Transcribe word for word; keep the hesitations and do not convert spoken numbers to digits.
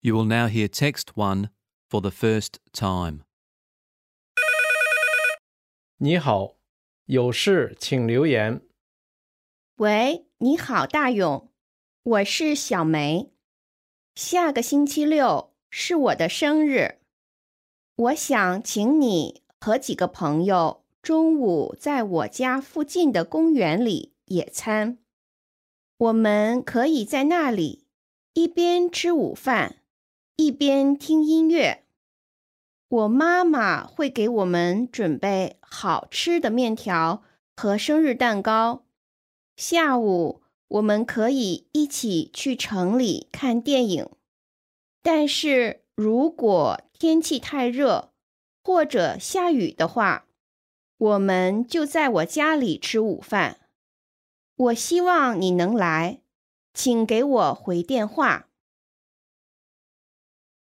You will now hear text one for the first time. 你好，有事请留言。 喂，你好，大勇，我是小梅。下个星期六是我的生日，我想请你和几个朋友中午在我家附近的公园里野餐。我们可以在那里一边吃午饭，一边听音乐。我妈妈会给我们准备好吃的面条和生日蛋糕。下午我们可以一起去城里看电影。但是如果天气太热或者下雨的话，我们就在我家里吃午饭。我希望你能来，请给我回电话。